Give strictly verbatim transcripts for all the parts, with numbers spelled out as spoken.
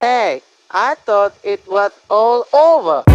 Hey, I thought it was all over.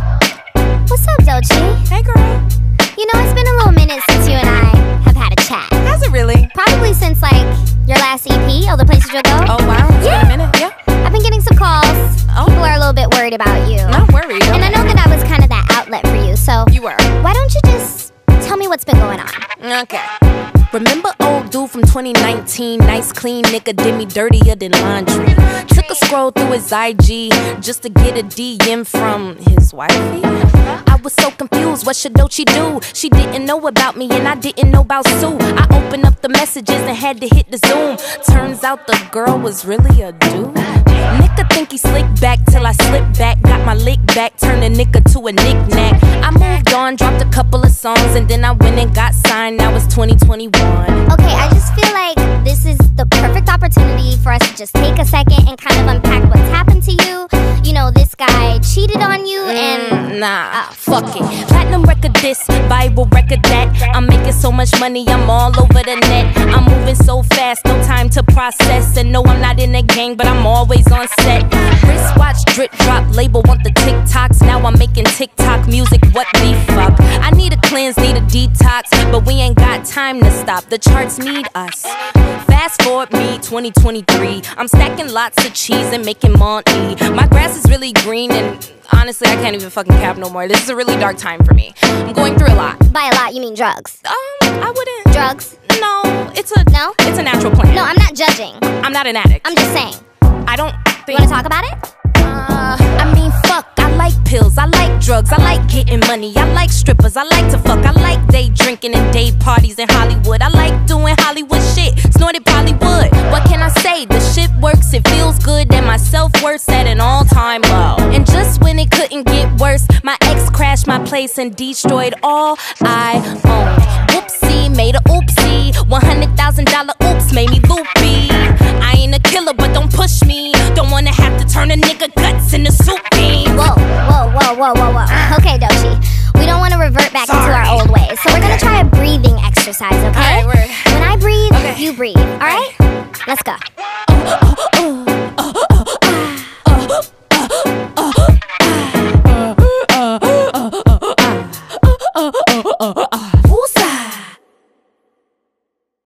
What's up, Doechii? Hey, girl. You know, it's been a little minute since you and I have had a chat. Has it really? Probably since, like, your last E P, All the Places You'll Go. Oh, wow. It's Yeah. been a minute. Yeah. I've been getting some calls. Oh. People are a little bit worried about you. Not worried. And I know that I was kind of that outlet for you, so You were. why don't you just tell me what's been going on? Okay. Remember old dude from twenty nineteen? Nice clean nigga did me dirtier than laundry. Took a scroll through his I G just to get a D M from his wifey. I was so confused, what should Doechii do? She didn't know about me and I didn't know about Sue. I opened up the messages and had to hit the zoom. Turns out the girl was really a dude. Nigga think he slick back till I slip back. Got my lick back, turned a nigga to a knick-knack. I moved on, dropped a couple of songs, and then I went and got signed. Now it's twenty twenty-one. Okay, I just feel like this is the perfect opportunity for us to just take a second and kind of unpack what's happened to you. You know, this guy cheated on you and... Mm, nah, fuck it. Platinum record this, Bible record that. I'm making so much money, I'm all over the net. I'm moving so fast, no time to process. And no, I'm not in a gang, but I'm always on set. Wristwatch, drip drop, label want the TikToks. Now I'm making TikTok music, what the fuck? I need a cleanse, need a detox, but we ain't got time to stop. The charts need us. Fast forward me, twenty twenty-three. I'm stacking lots of cheese and making money. My grass is really green and honestly, I can't even fucking cap no more. This is a really dark time for me. I'm going through a lot. By a lot, you mean drugs? Um, I wouldn't. Drugs? No, it's a No? It's a natural plan. No, I'm not judging. I'm not an addict. I'm just saying. I don't You think. want to talk about it? Uh, I mean, fuck. I like pills. I like drugs. I like getting money. I like strippers. I like to fuck. I like day drinking and day parties in Hollywood. I like doing Hollywood shit. Snorted Bollywood. What can I say? The shit works. It feels good. And my self-worth's at an all-time low. And just when it couldn't get worse, my ex crashed my place and destroyed all I owned. Whoopsie, made a oopsie. one hundred thousand dollar oops made me loopy. I ain't a killer, but don't push me. Don't wanna have to turn a nigga guts into soup beans. Whoa, whoa, whoa, whoa, whoa, whoa. Okay, Doechii. We don't want to revert back Sorry. into our old ways. So we're going to try a breathing exercise, okay? All right, we're- When I breathe, Okay. you breathe. All right? Let's go.